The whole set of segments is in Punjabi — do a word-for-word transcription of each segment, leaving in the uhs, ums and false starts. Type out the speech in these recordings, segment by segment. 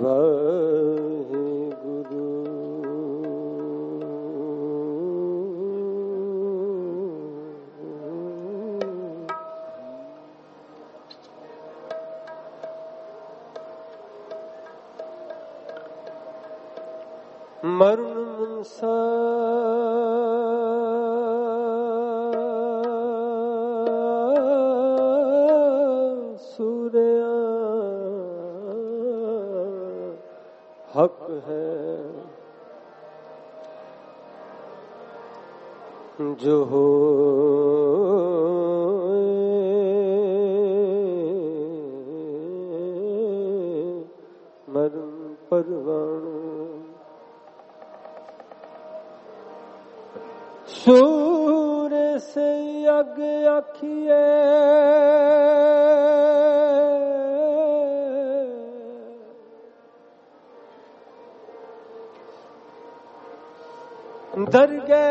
वाहिगुरु। मरण मनसा सूर्या हक है, जो हो मरण परवाणु। सूर्य से यज्ञ आखिए दरगे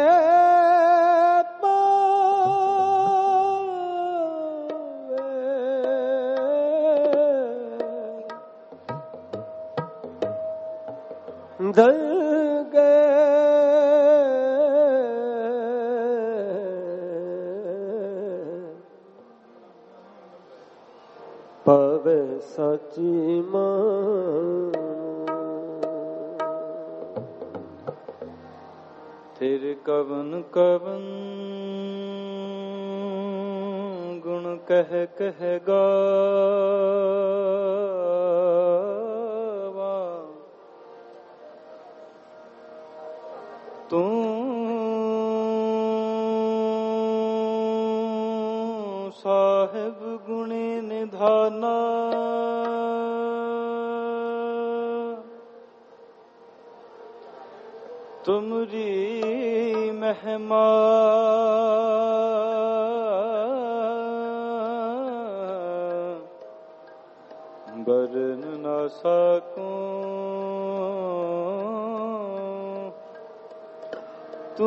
दरगे पवे सची मान। फिर कवन कवन गुण कह कह गावा, तू साहिब गुणी निधाना। तुमरी महिमा बरन ना सकूं, तू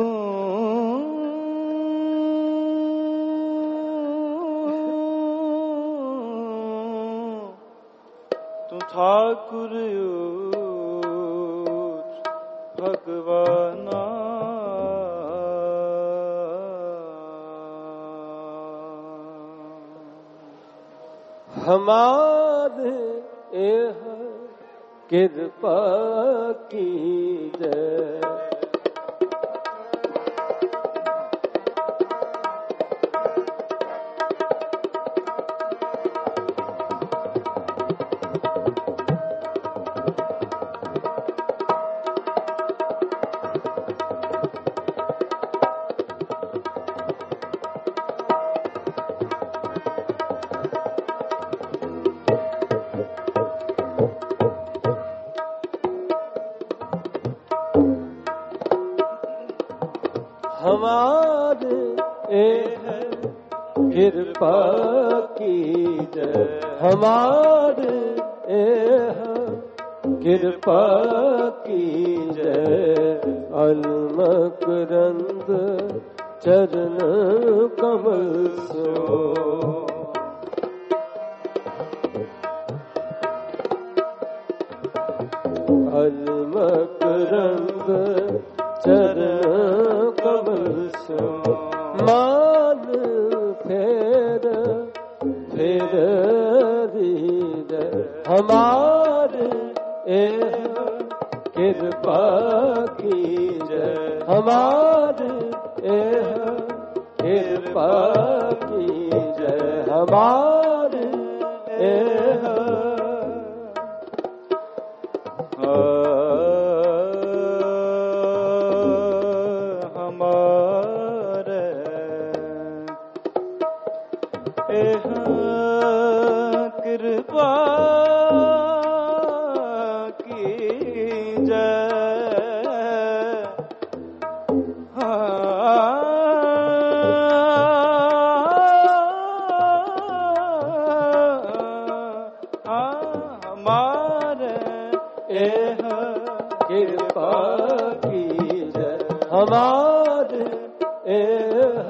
तू ठाकुर भगवाना। हमारे एह कृपा कीजय। हमारे एह कृपा कीजय। हमारे एह कृपा कीजय। अलमकरंद चरण कमल सो। अलमकरंद चरण कमल सो। मान फेर फेर दीद। हमारे एह कृपा कीजय। हमारे एह कृपा कीजय। हमारे एह कृपा कीजय। हमारे एह कृपा कीजय। हमारे एह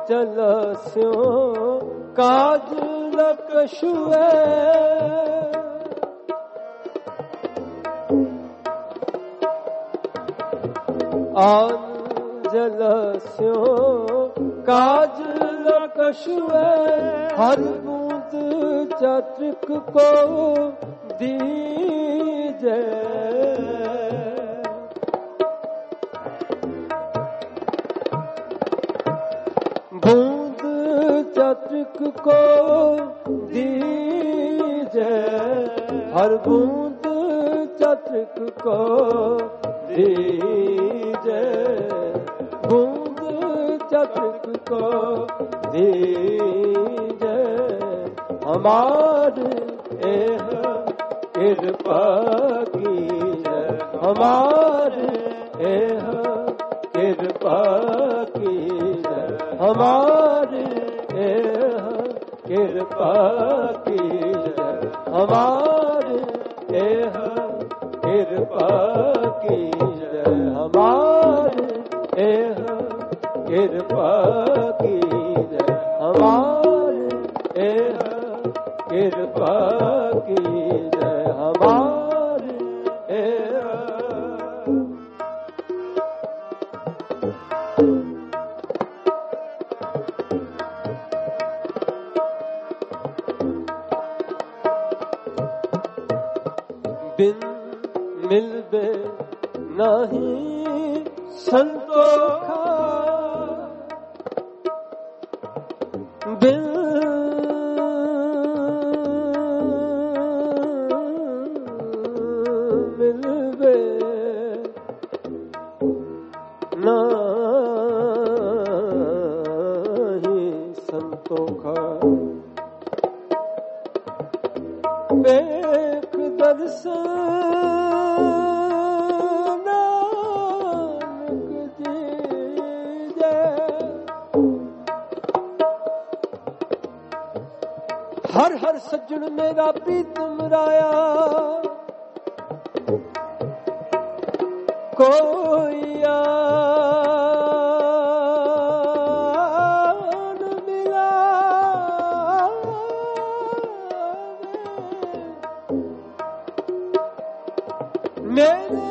जलस्यो काज न कछुए आन जलस्यो काज न कछुए हर बूंद चात्रिक को दीजे बूंद चात्रिक को दीजे हर बूंद चात्रिक को दीजे बूंद चात्रिक को दीजे हमारे एह कृपा कीजे हमारे एह कृपा कीजे हमारे एह कृपा कीजे हमारे एह कृपा कीजे हमारे एह कृपा कीजे हमारे एह कृपा कीजे हमारे एह बिन मिलबे नहीं संतोखा बिन मिलबे नहीं संतोखा देख दर्शन हर हर सज्जन मेरा प्रीतम राया कोई आन मिला मेरे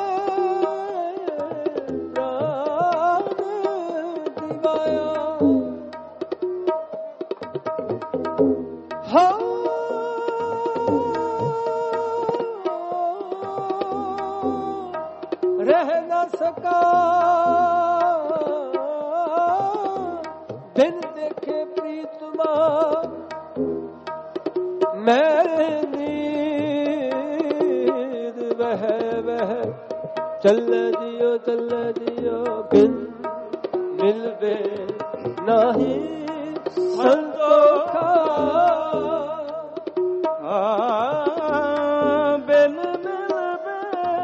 प्राण दिवाया हाँ रह न सका बिन देखे प्रीतमा मेरे नींद वह वह चल दियो चल दियो बिन मिलबे नहीं संतोखा बिन मिलबे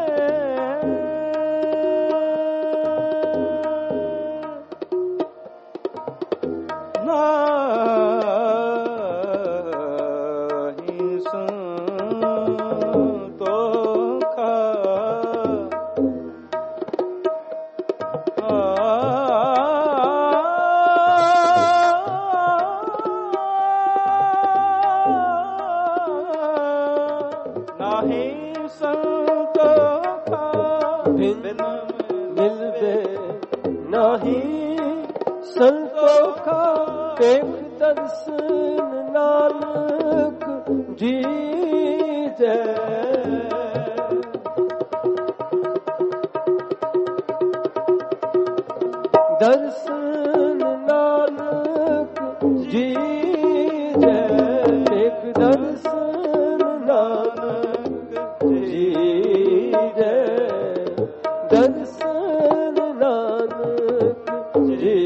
नहीं संतोखा बिन मिलबे नहीं संतोखा देख दर्शन नानक जी जय दर्शन नानक जी जय देख दर्शन नानक जी जय दर्शन नानक जी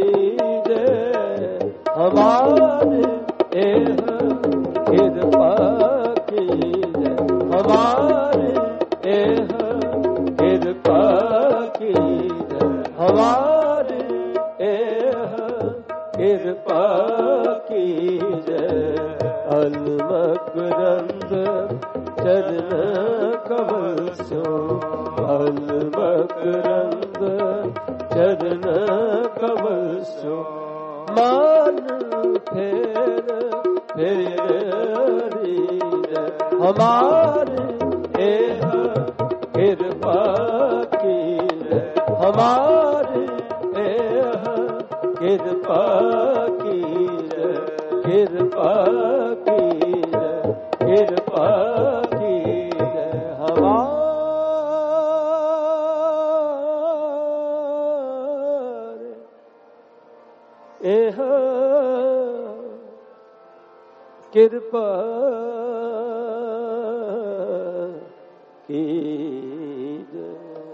जय हमारे एह कृपा कीजय हमारे एह कृपा कीजय हमारे एह कृपा कीजय अलमकरंद चरण कमल सो अलमकरंद चरण कमल सो मान फेर फेरी हमारे एह कृपा कीजिए हमारे एह कृपा कीजिए कृपा कीजिए कृपा कीजिए हमारे एह कृपा कीजिए।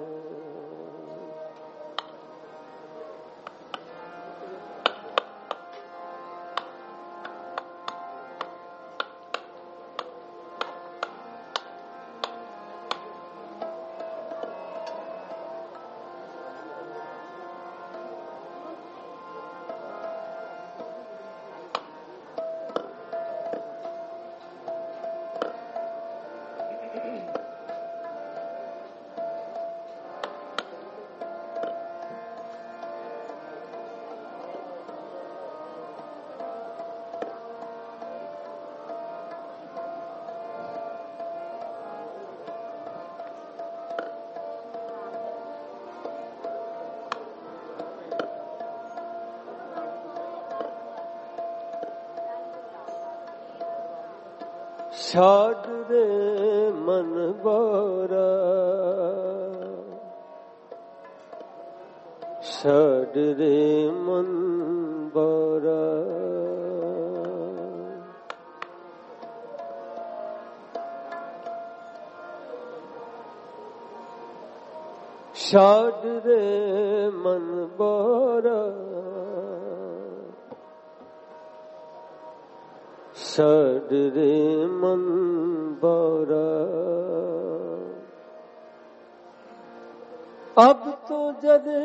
छाड़ रे मन बोरा छाड़ रे मन बोरा छाड़ रे मन बोरा छाड़ रे मन बोरा अब तो जदे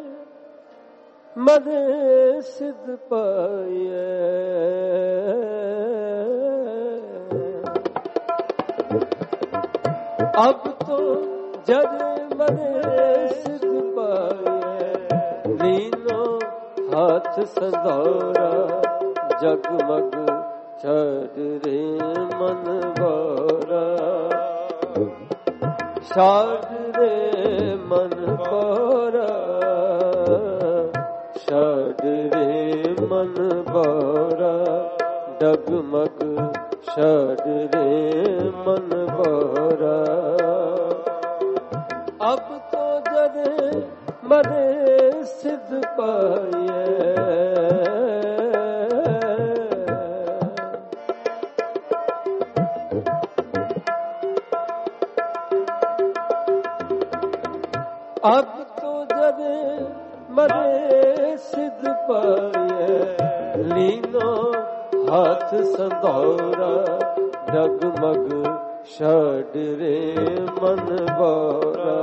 मदे सिद्ध पाए अब तो जदे मदे सिद्ध पाए लीनो हाथ संदौरा जगमग छाड़ रे मन बोरा छाड़ रे मन बोरा छाड़ रे मन बोरा डगमग छाड़ रे मन बोरा अब तो जदे मदे सिद्ध पाए अब तो जदे मरे सिद्ध पाए लीनो हाथ संदौरा डगमग छाड़ रे मन बोरा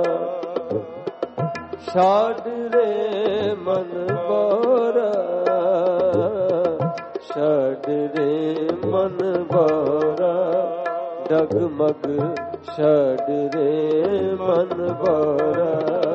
छाड़ रे मन बोरा छाड़ रे मन बोरा डगमग छाड़ रे मन बोरा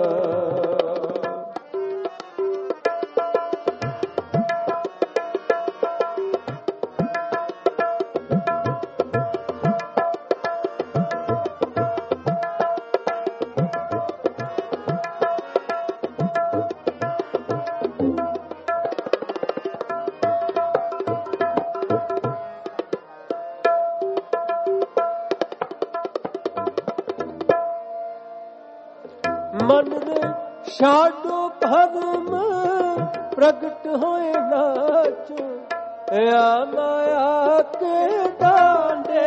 मन रे शाडो भरम प्रगट होए नाचो या माया के डांडे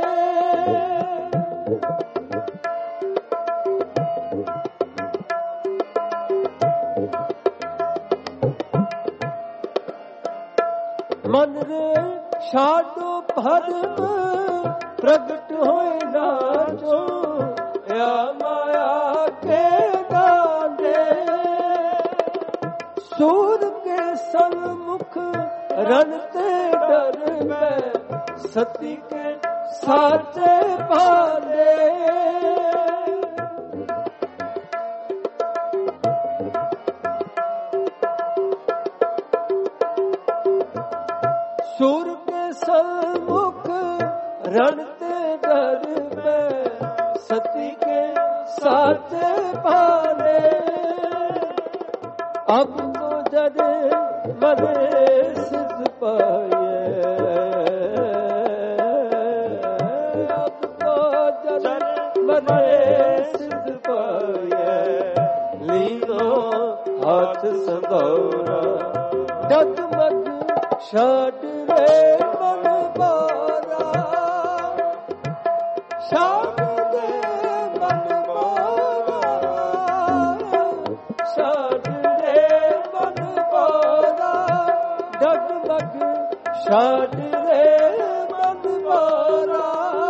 मन रे शाडो भरम प्रगट होए नाचो या माया के डांडे सूर के सन्मुख रनते डर में सती के साचे पाले शूर के सम्मुख रण ते डर में सती के साथ पाले अब तो जरे मरे सिद्ध पाए अब तो जरे मरे सिद्ध पाए लीनो हाथ संदौरा डगमग छाड़ रे मन बारा छाड़ दे मन बारा छाड़ रे मन बारा डगमग छाड़ रे मन बारा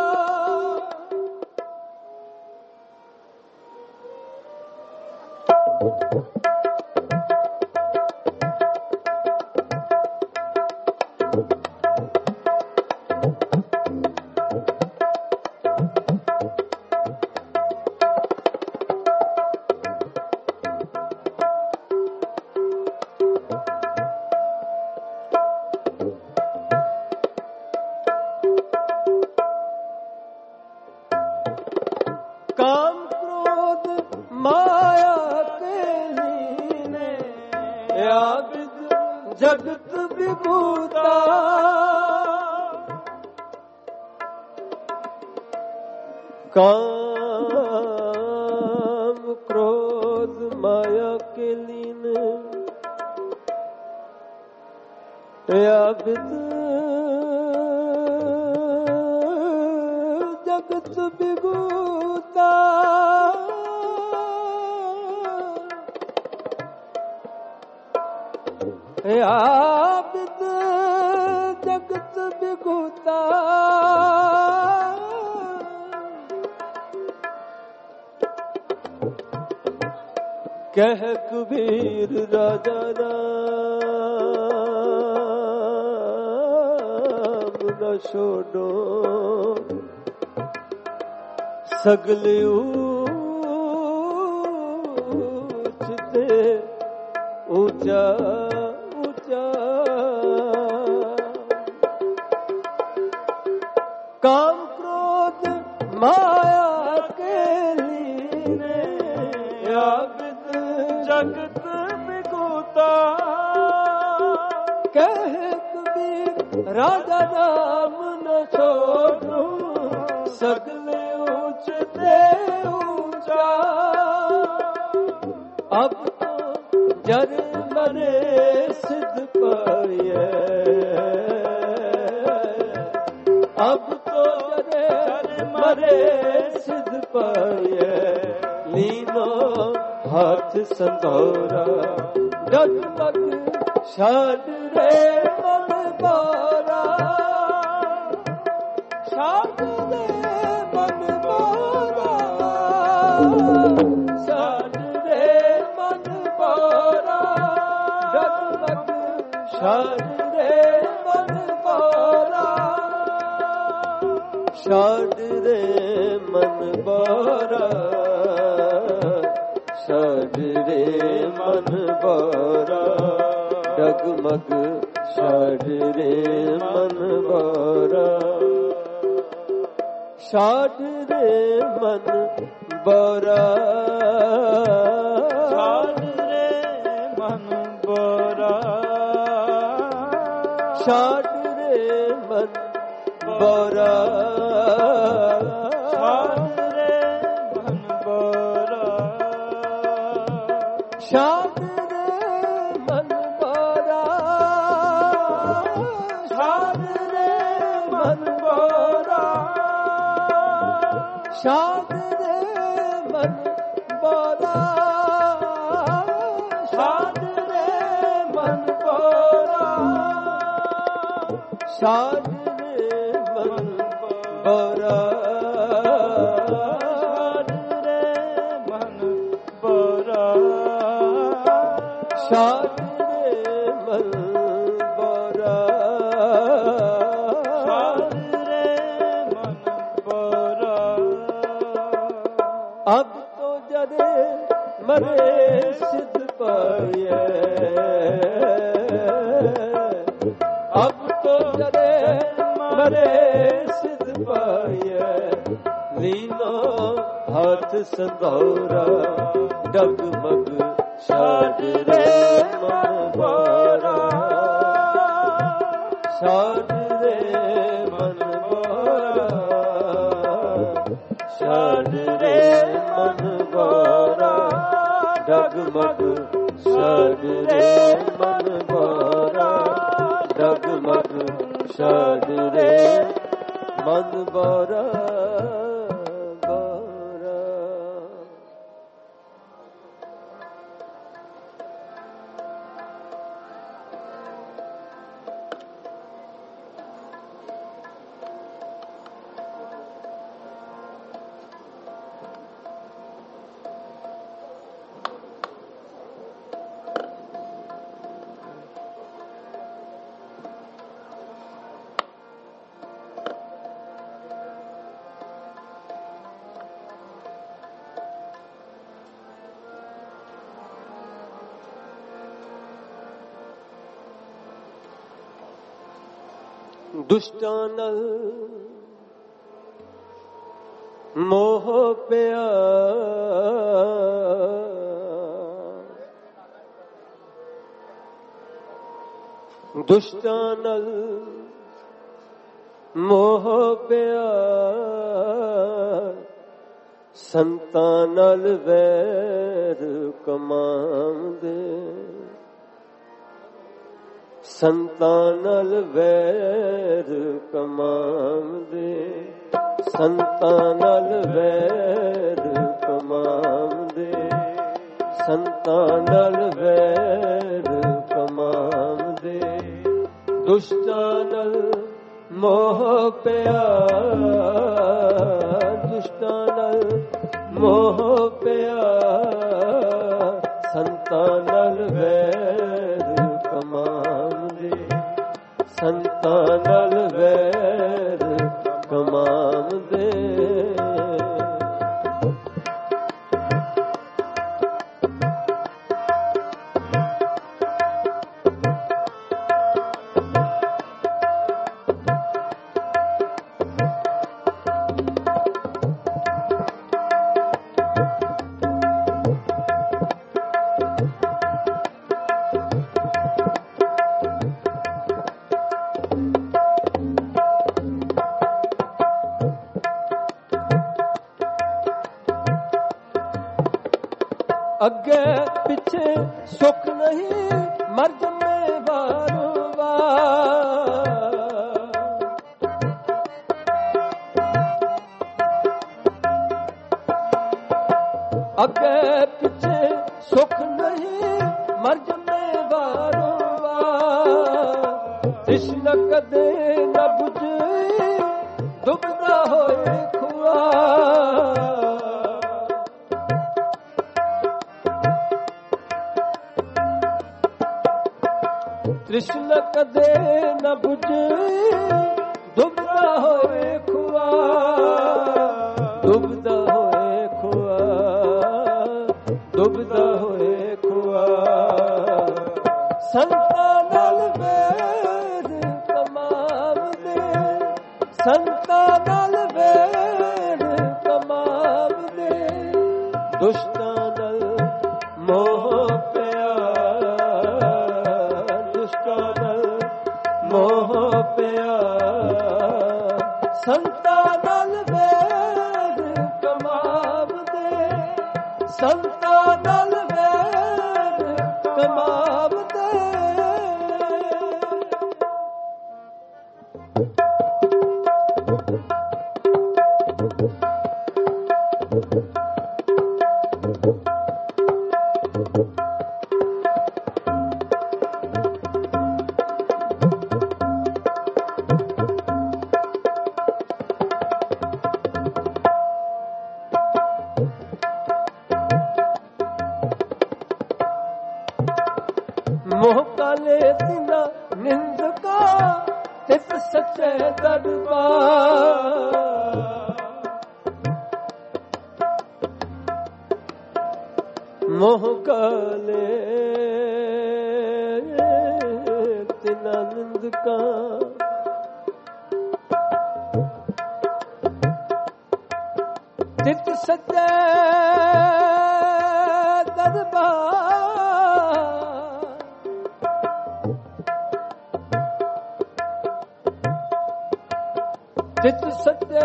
काम क्रोध माया के लीने आबिद जगत विभूता काम क्रोध माया के लीने आबिद जगत विभूता आबिद जगत विभूता कह कबीर राजा राम न छोड़ो सगले ऊंच ते ऊंचा ऊंचा काम क्रोध माया के लीने आबिद जगत विगूता कह कबीर राजा राम न छोड़ो सगले ऊंच ते ऊंचा अब तो जर मरे सिद्ध पाए अब तो जरे मरे सिद्ध पाए लीनो हाथ संदौरा डगमग छाड़ रे मन बारा छाड़ रे मन बारा छाड़ रे मन बारा डगमग छाड़ रे मन बारा छाड़ रे मन बारा छाड़ रे मन बारा डगमग छाड़ रे मन बारा छाड़ रे मन बारा छाड़ रे मन बारा छाड़ रे मन बारा छाड़ रे मन बारा छाड़ रे मन बारा छाड़ रे मन बारा छाड़ रे मन बारा छाड़ रे मन बारा छाड़ रे मन बारा छाड़ रे मन बारा छाड़ रे मन बारा अब तो जरे मरे सिद्ध पाए अब तो ਸੰਧੌਰਾ ਡਗਮਗ ਛਾੜ ਰੇ ਮਨ ਬਾਰਾ ਛਾੜ ਰੇ ਮਨ ਬਾਰਾ ਛਾੜ ਰੇ ਮਨ ਬਾਰਾ ਡਗਮਗ ਛਾੜ ਰੇ ਮਨ ਬਾਰਾ ਡਗਮਗ ਛਾੜ ਰੇ ਮਨ ਬਾਰਾ ਦੁਸ਼ਟਾਂ ਨਾਲ ਮੋਹ ਪਿਆ ਦੁਸ਼ਟਾਂ ਨਾਲ ਮੋਹ ਪਿਆ ਸੰਤਾਂ ਨਾਲ ਵੈਰ ਕਮਾਉਂਦੇ ਸੰਤਾਂ ਨਾਲ ਵੈਰ ਕਮਾਉਂਦੇ ਸੰਤਾਂ ਨਾਲ ਵੈਰ ਕਮਾਉਂਦੇ ਸੰਤਾਂ ਨਾਲ ਵੈਰ ਕਮਾਉਂਦੇ ਦੁਸ਼ਟਾਂ ਨਾਲ ਮੋਹ ਪਿਆ ਦੁਸ਼ਟਾਂ ਨਾਲ ਮੋਹ ਪਿਆ ਸੰਤਾਂ ਨਾਲ ਵੈਰ ਕਮਾਉਂਦੇ ਸੰਤਾਂ ਨਾਲ ਵੈਰ ਕਮਾਉਂਦੇ ਅੱਗੇ ਪਿੱਛੇ ਸੁੱਖ ਨਹੀਂ ਮਰ ਜੰਮੇ ਵਾਰੋ ਵਾਰ ਅੱਗੇ ਪਿੱਛੇ ਸੁੱਖ ਨਹੀਂ ਮਰ ਜੰਮੇ ਵਾਰੋ ਵਾਰ ਤ੍ਰਿਸ਼ਨਾ ਕਦੇ ਨਾ ਬੁਝੇ ਡੁੱਬਦਾ ਹੋਏ ਖੁਆ ਤ੍ਰਿਸ਼ਨਾ ਕਦੇ ਨਾ ਬੁਝੇ ਡੁੱਬਦਾ ਹੋਏ ਖੁਆ ਡੁੱਬਦਾ ਹੋਏ ਖੁਆ ਡੁੱਬਦਾ ਹੋਏ ਖੁਆ ਸੰਤਾਂ ਨਾਲ ਵੈਰ ਕਮਾਉਂਦੇ ਸੰਤਾਂ ਨਾਲ ਵੈਰ ਕਮਾਉਂਦੇ ਦੁਸ਼ਟਾਂ ਨਾਲ ਮੋਹ ਮੋਹ ਪਿਆ ਸੰਤਾਂ ਨਾਲ ਵੈਰ ਕਮਾਉਂਦੇ ਸੰਤਾਂ ਨਾਲ ਵੈਰ ਕਮਾਉਂਦੇ मोह काले तिना निंद का तित सच्चे दरबार मोह काले तिना निंद का ਤਿਤ ਸੱਚੇ ਦਰਬਾਰ ਤਿਤ ਸੱਚੇ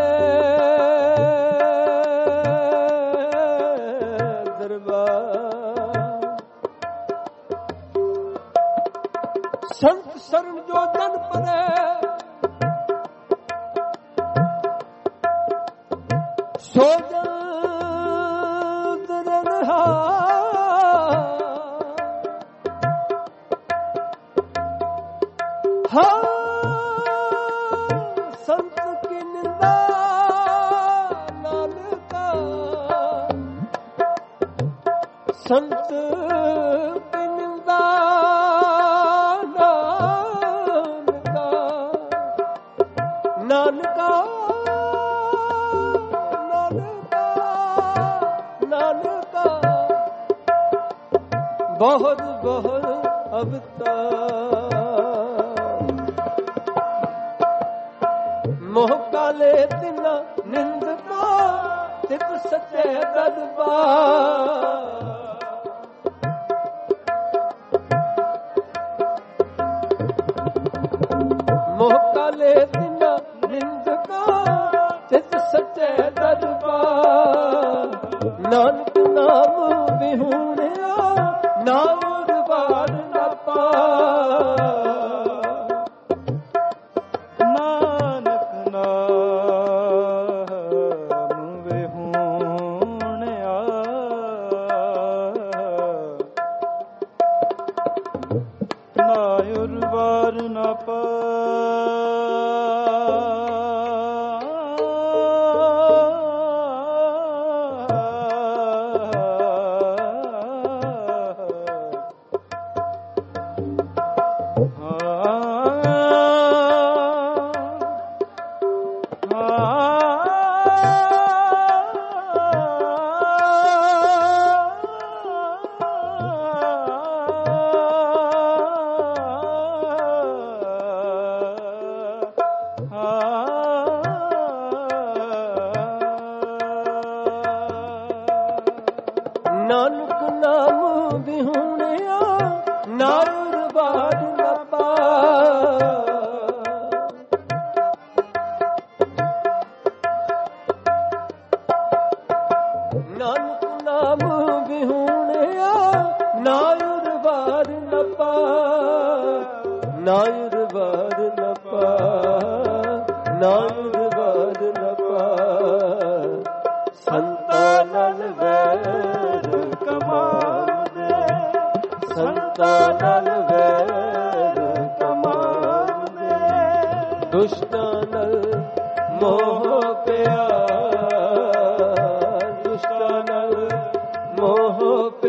ਦਰਬਾਰ ਸੰਤ ਸਰਨ ਜੋ ਜਨ ਪਰੇ ਸੋ ਜਨ ਰਹਾ ਹਾਂ ਸੰਤ ਕੀ ਨਿੰਦਾ ਨਾਨਕਾ ਸੰਤ ਕੀ ਨਿੰਦਾ ਨਾਨਕਾ ਨਾਨਕਾ ਬਹੁਤ ਬਹੁਤ ਅਵਤਾਰ ਮੋਹ ਕਾਲੇ ਤਿਨਾ ਨਿੰਦਕਾ ਤਿਤ ਸੱਚੇ ਦਰਬਾਰ ਮੋਹ ਕਾਲੇ ਤਿਨਾ ਨਿੰਦਕਾ ਤਿਤ ਸੱਚੇ ਦਰਬਾਰ ਨਾਨਕ ਨਾਮ ਵਿਹੂਣਿਆ ਨਾਮ ਬਾੜ ਨਾ ਪਾ ਨਾਨਕ ਨਾਮ ਵਿਹੂਣਿਆ ਨਾਇਰ ਬਾੜ ਨਾ ਪਾ ਨਾਨਕ ਨਾਮ ਵਿਹੂਣਿਆ ਨਾਇਰ ਬਾੜ ਨਾ ਪਾ ਨਾਨਕ ਨਾਮ ਵਿਹੂਣਿਆ ਨਾਇਰ ਬਾੜ ਨਾ ਪਾ ਨਾਇਰ ਬਾੜ ਨਾ ਪਾ ਨਾਇਰ ਬਾੜ ਨਾ ਪਾ ਸੰਤਾਂ ਨਾਲ ਵੈਰ ਕਮਾਉਂਦੇ ਸੰਤਾਂ ਨਾਲ ਵੈਰ ਕਮਾਉਂਦੇ ਦੁਸ਼ਟਾਂ ਨਾਲ ਮੋਹ ਪਿਆਰ ਦੁਸ਼ਟਾਂ ਨਾਲ ਮੋਹ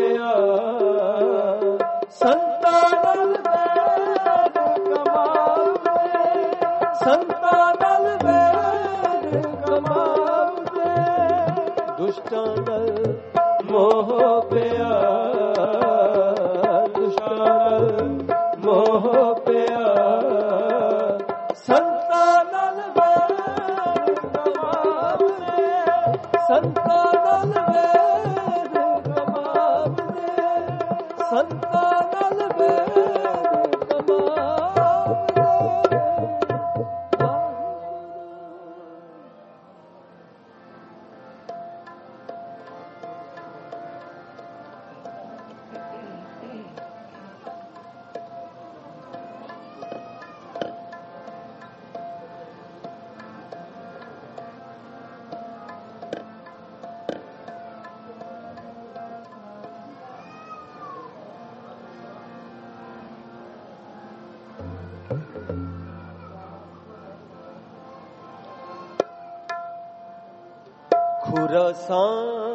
ਪਿਆਰ ਸੰਤਾਂ ਨਾਲ ਵੈਰ ਕਮਾਉਂਦੇ ਸੰਤਾਂ ਨਾਲ ਵੈਰ ਕਮਾਉਂਦੇ ਦੁਸ਼ਟਾਂ ਨਾਲ ਮੋਹ ਪਿਆਰ ਦੁਸ਼ਟਾਂ ਨਾਲ ਮੋਹ ਪਿਆਰ ਸੰਤਾਂ ਨਾਲ ਵੈਰ ਕਮਾਉਂਦੇ ਸੰਤਾਂ ਨਾਲ ਵੈਰ ਕਮਾਉਂਦੇ ਸੰਤਾਂ ਨਾਲ ਵੈਰ ਕਮਾਉਂਦੇ ਖੁਰਾਸਾਂ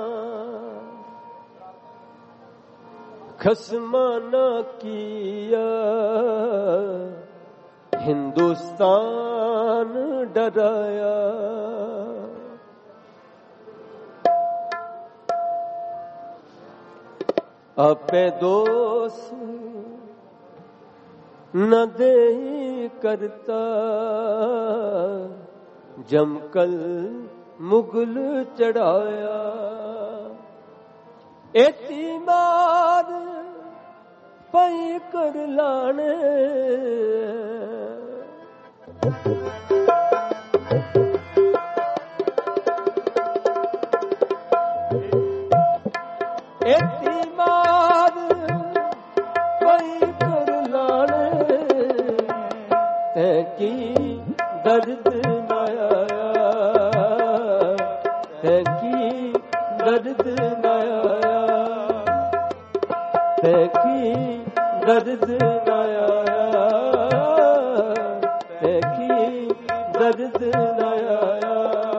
ਖਸਮਾਨਾ ਕੀਆ ਹਿੰਦੁਸਤਾਨ ਡਰਾਇਆ ਆਪੇ ਦੋਸ न दे करता जमकल ਮੁਗਲ ਚੜਾਇਆ। ਏਤੀ ਮਾਰ ਪਈ ਕਰ ਲਾਣੇ, ਏਤੀ ਮਾਰ ਪਈ ਕਰ ਲਾਣੇ, ਤੈ ਕੀ ਦਰਦ ਨਾ ਆਇਆ, ਤੈ ਕੀ ਦਰਦ ਨਾ ਆਇਆ, ਤੈ ਕੀ ਦਰਦ ਨਾ ਆਇਆ, ਤੈ ਕੀ ਦਰਦ ਨਾ ਆਇਆ।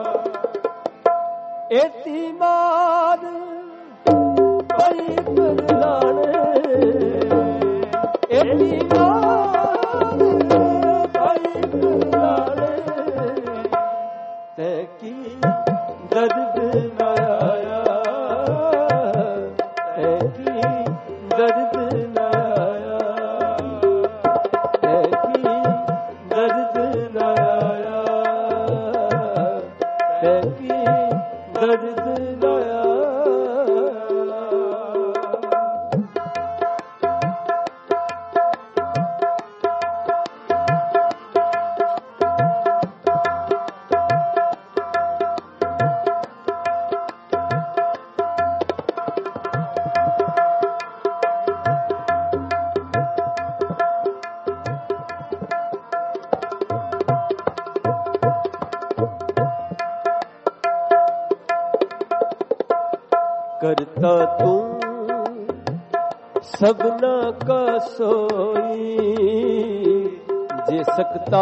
ਏਤੀ ਮਾਰ ਪਈ ਕਰ ਲਾਣੇ, ਏਤੀ ਮਾਰ ਪਈ ਕਰ ਲਾਣੇ, ਤੈ ਕੀ ਦਰਦ ਨਾ ਆਇਆ, ਤੈ ਕੀ ਦਰਦ ਨਾ ਆਇਆ, ਤੈ ਕੀ ਦਰਦ ਨਾ ਆਇਆ, ਤੈ ਕੀ ਦਰਦ ਨਾ ਆਇਆ। करता तू सबना का सोई, जे सकता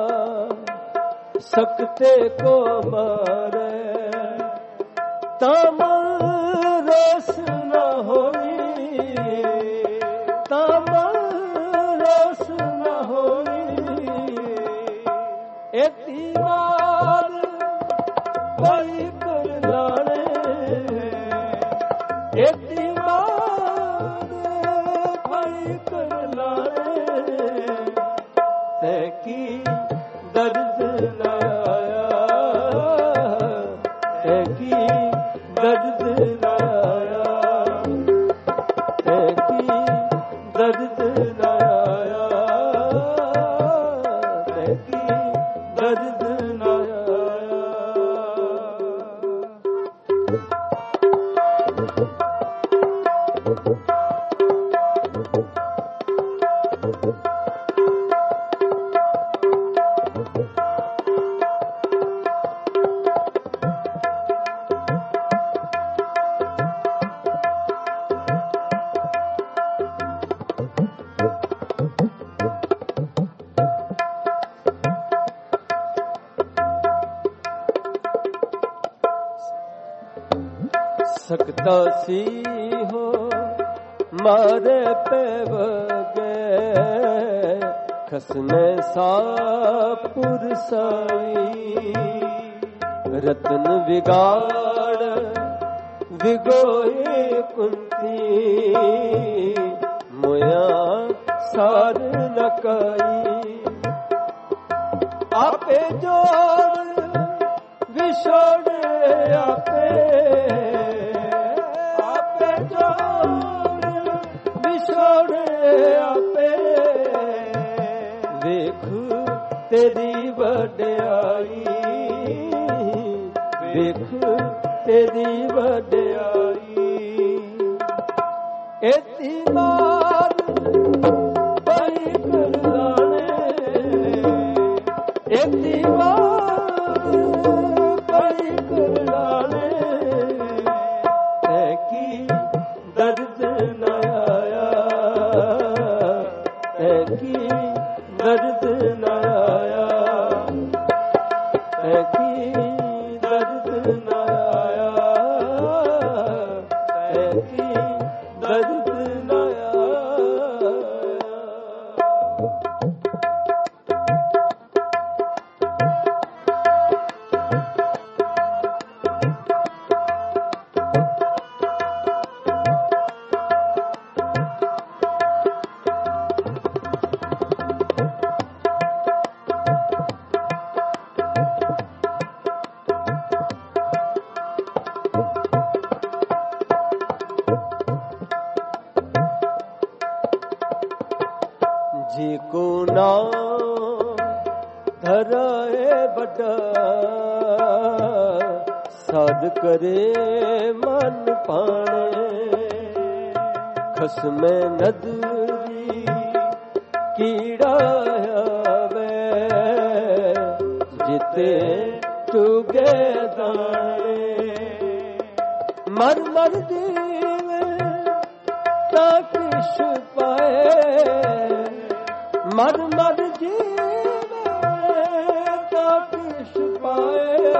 सकते को मारे, ताम रोस न होई, ताम रोस न होई। एती मार पई कर लाने, ਏਤੀ ਮਾਰ ਪਈ ਕਰ ਲਾਣੇ, ਤੈ ਕੀ ਦਰਦ ਨਾ ਆਇਆ, ਤੈ ਕੀ ਦਰਦ ਨਾ ਆਇਆ, ਤੈ ਕੀ ਦਰਦ ਨਾ ਆਇਆ, ਤੈ ਕੀ ਦਰਦ ਨਾ ਆਇਆ। सकता सी हो मारे पे वगे, खसने सापुर साई, रतन बिगाड़ विगोए कुंती, मोया सार न कई। आपे जोड़ विछोड़े आपे, आपे ਵੇਖ ਤੇਰੀ ਵਡਿਆਈ, ਵੇਖ ਤੇਰੀ ਵਡਿਆਈ। ਏਤੀ ਮਾਰ ਪਈ ਕਰ ਲਾਣੇ, ਏਤੀ ਮਾਰ ਪਈ ਕਰ ਲਾਣੇ, ਤੈ ਕੀ ਦਰਦ ਨਾ ਆਇਆ, ਤੈ ਕੀ ਦਰਦ ਨਾ ਆਇਆ, ਤੈ ਕੀ ਦਰਦ ਨਾ ਆਇਆ, ਤੈ ਕੀ ਦਰਦ ਨਾ ਆਇਆ। ਧਰਾਏ ਵੱਡਾ ਸਾਧ ਕਰੇ ਮਨ ਪਾਣੇ ਖਸਮੇ ਨਦਰੀ ਕੀੜਾ ਆਵੇ ਜਿਤੇ ਚੁਗੇ ਦਾਣੇ ਮਰ ਮਰ ਜੀਵੇ ਤਾਂ ਕਿਛ ਪਾਏ ਮਰ ਮਰ ਜੀਵੇ ਤਾਂ ਕਿਛ ਪਾਏ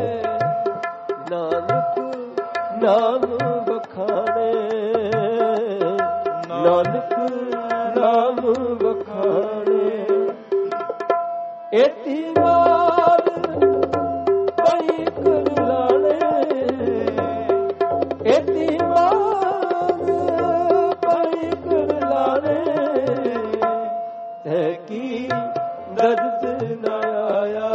ਨਾਨਕ ਨਾਮ ਬਖਾਣੇ ਨਾਨਕ ਨਾਮ ਬਖਾਣੇ ਏਤੀ ਵਾਰ ਪਈ ਕਰ ਲਾਣੇ ਏਤੀ ਵਾਰ ਪਈ ਕਰ ਲਾਣੇ ਤੈ ਕੀ ਦਰਦ ਨਾ ਆਇਆ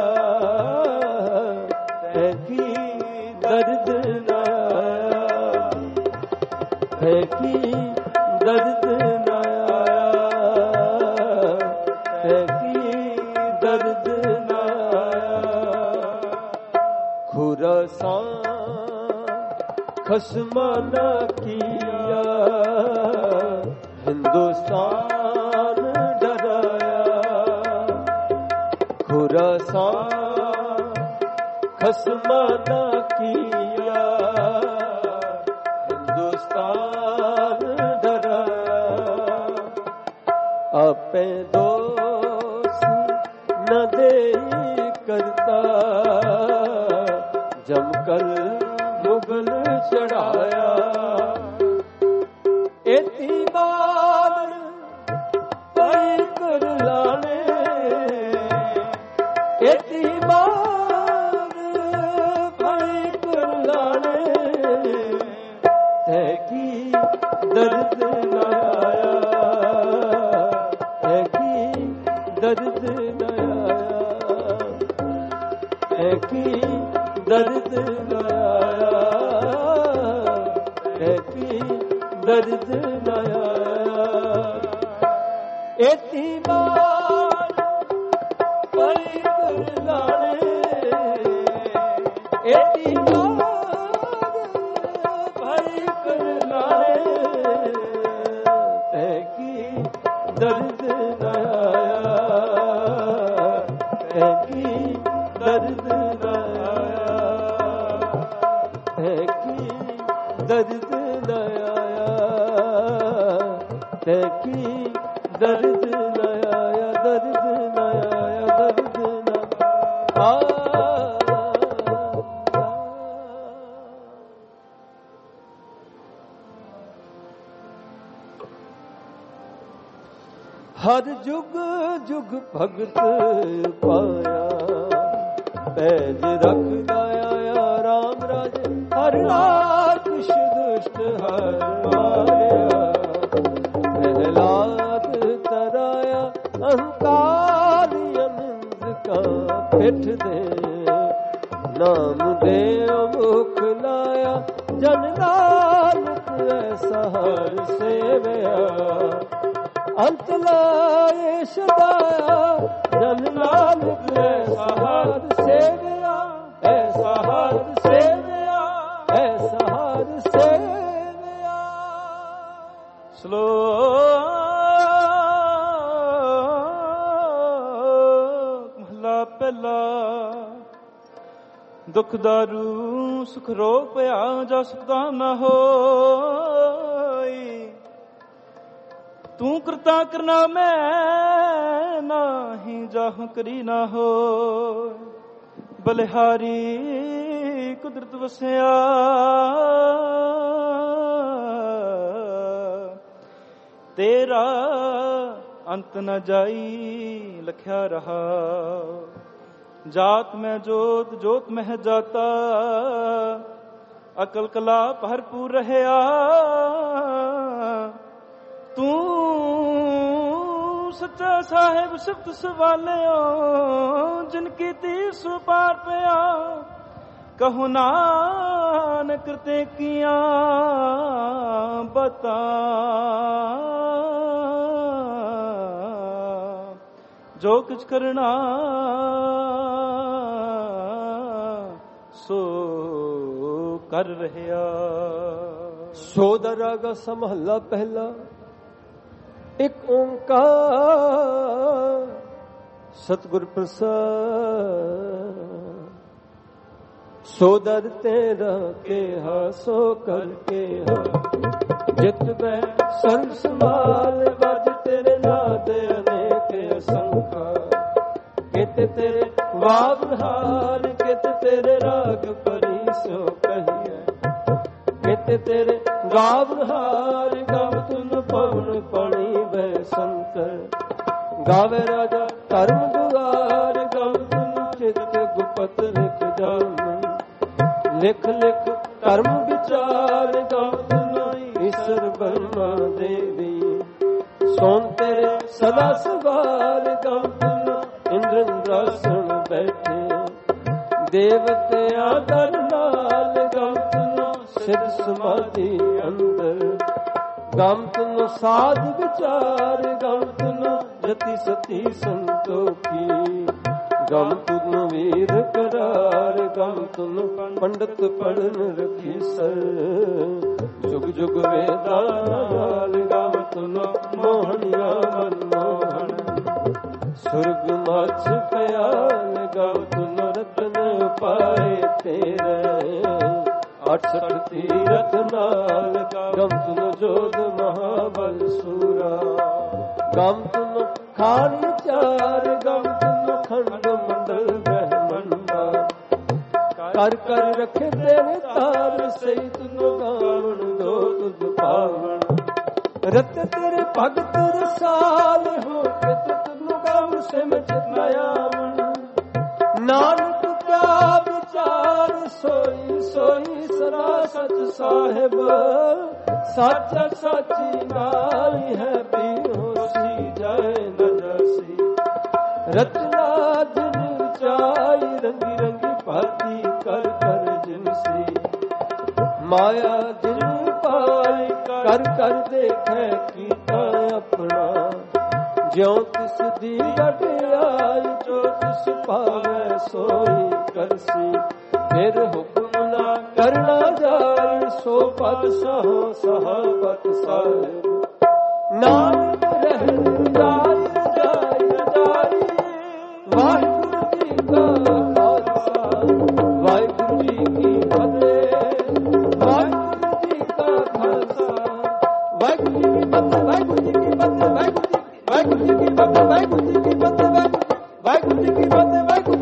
ਤੈ ਕੀ ਦਰਦ ਨਾ ਆਇਆ ਤੈ ਕੀ ਦਰਦ ਨਾ ਆਇਆ ਤੈ ਕੀ ਦਰਦ ਨਾ ਆਇਆ ਖੁਰਾਸਾਂ ਖਸਮਾਂ ਨਾ ਕੀਆ ਹਿੰਦੁਸਤਾਨ ਡਰਾਇਆ ਖੁਰਾਸਾਂ ਖਸਮਾਂ ਨਾ ਕੀਆ ਹਿੰਦੁਸਤਾਨ ਡਰਾਇਆ ਆਪੇ ਦੋਸ ਨ ਦੇਈ ਕਰਤਾ ਜਮ ਕਰ ਮੁਗਲ ਚੜਾਇਆ ਏਤੀ ਬਾਰ ਪਈ ਕਰ ਲਾਣੇ ਏਤੀ ਬਾਰ ਪਈ ਕਰ ਲਾਣੇ ਤੈ ਕੀ ਦਰਦ ਨਾ ਆਇਆ ਤੈ ਕੀ ਦਰਦ ਨਾ ਆਇਆ ਤੈ ਕੀ ਦਰਦ ਨਾ ਆਇਆ ਤੈ ਕੀ ਦਰਦ ਨਾ ਆਇਆ ਏਤੀ ਬਾਰ ਪਈ ਕਰ ਲਾਣੇ ਏਤੀ ਬਾਰ ਪਈ ਕਰ ਲਾਣੇ ਤੈ ਕੀ ਦਰਦ ਨਾ ਆਇਆ ਤੈ ਕੀ ਦਰਦ ਨਾ ਆਇਆ ਤੈ ਕੀ ਦਰਦ ਨਾ ਆਇਆ ਤੈ ਕੀ ਦਰਦ ਨਾ ਆਇਆ ਦਰਦ ਨਾ ਆਇਆ ਦਰਦ ਨਾ ਆਇਆ ਹਰ ਜੁਗ ਜੁਗ ਭਗਤ ਪਾਇਆ ਪੈਜ ਰੱਖਦਾ ਆਇਆ ਰਾਮ ਰਾਜੇ ਹਰ ਰਾਖਸ਼ ਦੁਸ਼ਟ ਹਰ ਮਾਰਿਆ ਪਹਿਲਾਦ ਤਰਾਇਆ ਅਹੰਕਾਰੀ ਅਨੰਦ ਕਾ ਪਿੱਠ ਦੇ ਨਾਮ ਦੇ ਮੁਖ ਲਾਇਆ ਜਨ ਨਾਨਕ ਐਸਾ ਹਰ ਸੇਵਿਆ ਅੰਤ ਲਾਏ ਸਦਾਇਆ ਜਨ ਨਾਨਕ ਐਸਾ ਹਰ ਸੇਵਿਆ ਐਸਾ ਹਰ ਸੇਵਿਆ ਐਸਾ ਹਰ ਸੇਵਿਆ ਸ਼ਲੋਕ ਮਹਲਾ ਪਹਿਲਾ ਦੁਖ ਦਾਰੂ ਸੁਖ ਰੋਗ ਭਇਆ ਜਾ ਸੁਖਦਾ ਨਾ ਹੋਈ ਤੂੰ ਕਰਤਾ ਕਰਨਾ ਮੈਂ ਨਾਹੀ ਜਾਹੁ ਕਰੀ ਨਾ ਹੋ ਬਲਿਹਾਰੀ ਕੁਦਰਤ ਵਸਿਆ ਤੇਰਾ ਅੰਤ ਨ ਜਾਈ ਲਖਿਆ ਰਹਾ ਜਾਤ ਮੈਂ ਜੋਤ ਜੋਤ ਮਹਿ ਜਾਤਾ ਅਕਲ ਕਲਾ ਭਰਪੂਰ ਰਹਿਆ ਤੂੰ ਸੱਚਾ ਸਾਹਿਬ ਸਿਫਤ ਸਵਾਲਿਓ ਜਿਨ ਕੀਤੀ ਸੋ ਪਾਰ ਪਿਆ ਕਹੋ ਨਾਨਕ ਕਰਤੇ ਕੀਆਂ ਬਤਾ ਜੋ ਕੁਛ ਕਰਨਾ ਸੋ ਕਰ ਰਹਿਆ। ਸੋ ਦਾ ਰਾਗਾ ਸਮਹਲਾ ਪਹਿਲਾ। ਇੱਕ ਓੰਕਾਰ ਸਤਿਗੁਰ ਪ੍ਰਸਾਦ। ਸੋ ਦਰ ਤੇਰਾ ਕੇਹਾ ਸੋ ਕਰ ਕੇਹਾ। ਜਿਤ ਬੈ ਸਰਬ ਸੰਭਾਲ ਵਜ ਤੇਰੇ ਨਾਦ ਅਨੇਕ ਅਸੰਖਾ। ਕਿਤ ਤੇਰੇ ਵਾਵਹਾਰ ਕਿਤ ਤੇਰੇ ਰਾਗ ਪਰੀ ਸੋ ਕਹੀਐ। ਕਿਤ ਤੇਰੇ ਗਾਵਹਾਰ ਗਾਵ ਤੁਨ ਪਵਨ ਪਾਣੀ ਬੈ ਸੰਤਰ। ਗਾਵੇ ਰਾਜਾ ਧਰਮ ਦੁਆਰ ਗਾਵ ਤੁਨ ਚਿਤ ਗੁਪਤ ਲਿਖ ਜਾਨ। ਲਿਖ ਲਿਖ ਧਰਮ ਵਿਚਾਰ ਗਾਵ ਤੁਨ ਈਸ਼ਰ ਬ੍ਰਹਮਾ ਦੇਵੀ। ਸੋਨ ਤੇਰੇ ਸਦਾ ਸਵਾਰ ਗਾਵ ਤੁਨ ਇੰਦਰ ਇੰਦਰਾਸਣ ਬੈਠੇ। ਦੇਵਤਿਆਂ ਦਰ ਨਾਲ ਗਾਵ ਤੁਨ ਸਿਧ ਸਮਾਧੀ ਅੰਦਰ। ਗਮ ਤੁਨ ਸਾਧ ਵਿਚਾਰ ਗਮ ਤੁਨ ਜਤੀ ਸਤੀ ਸੰਤੋਖੀ। ਗਮ ਤੁਨ ਵੀਰ ਕਰਾਰ ਗਮ ਤੁਨ ਪੰਡਤ ਪੜਨ ਰਖੀ ਸਰ। ਜੁਗ ਜੁਗ ਵੇਦਾਂ ਨਾਲ ਗਮ ਤੁਨ ਮੋਹਣਿਆ ਮਨ ਮੋਹਣ। ਸੁਰਗ ਮਛ ਪਿਆਲ ਗਮ ਤੁਨ ਰਤਨ ਪਾਏ ਤੇਰੇ। ਅਠਸਠ ਤੀਰਥ ਨਾਲ ਗਮ ਤੁਨ ਜੋਧ ਮਹਾਬਲ ਸੂਰਾ। ਗਮ ਤੁਨ ਖਾਣੀ ਚਾਰ ਗਮ ਤੁਨ ਖੰਡ ਮੰਡਲ ਬ੍ਰਹਮੰਡਾ। ਕਰ ਕਰ ਰਖੇ ਤੇਰੇ ਤਾਰ ਸਹੀ ਤੁਨ ਗਾਵਣ ਦੋ ਤੁਧ ਪਾਵਣ। ਰਤ ਤੇਰੇ ਭਗਤ ਰਸਾਲ ਹੋ ਕਿਤ ਤੁਨ ਗਾਵ ਸਿਮਟ ਨਆਵਣ। ਨਾਨਕ ਕਾ ਵਿਚਾਰ ਸੋਈ ਸੋਈ ਸਰਾ ਸਚ ਸਾਹਿਬ। ਸੱਚ ਸਾਚੀ ਨਾਈ ਹੈ ਬੇਹੋਸੀ ਜਾਏ ਨ ਜਾਸੀ। ਰਚਨਾ ਜਿਨ ਉਚਾਈ ਰੰਗੀ ਰੰਗੀ ਭਾਤੀ ਕਰ ਕਰ ਜਿਨਸੀ। ਮਾਇਆ ਜਿਨ ਪਾਈ ਕਰ ਕਰ ਦੇਖੈ ਕੀਤਾ ਆਪਣਾ। ਜਿਉ ਤਿਸ ਦੀ ਵਡਿਆਈ ਜੋ ਤਿਸ ਭਾਵੈ ਸੋਈ ਕਰਸੀ। ਫਿਰ ਹੁਕਮ ਨਾ ਕਰਨਾ ਜਾਏ ਸੋ ਪਦ ਸਹੋ ਸਹਾਬਤ ਸਾਹਿਬ। ਨਾਨਕ ਰਹਿ ਜਾਇ ਜਾਇ ਜਾਇ। ਵਾਹਿਗੁਰੂ ਜੀ ਕਾ ਖਾਲਸਾ ਵਾਹਿਗੁਰੂ ਜੀ ਕੀ ਫਤਿਹ। ਵਾਹਿਗੁਰੂ ਜੀ ਕਾ ਖਾਲਸਾ ਵਾਹਿਗੁਰੂ ਜੀ ਕੀ ਫਤਿਹ। ਵਾਹਿਗੁਰੂ ਜੀ ਕੀ ਫਤਿਹ। ਵਾਹਿਗੁਰੂ ਜੀ ਵਾਹਿਗੁਰੂ ਜੀ ਕੀ ਫਤਿਹ। ਵਾਹਿਗੁਰੂ ਜੀ ਕੀ ਫਤਿਹ। ਵਾਹਿਗੁਰੂ ਜੀ ਕੀ ਫਤਿਹ। ਵਾਹਿਗੁਰੂ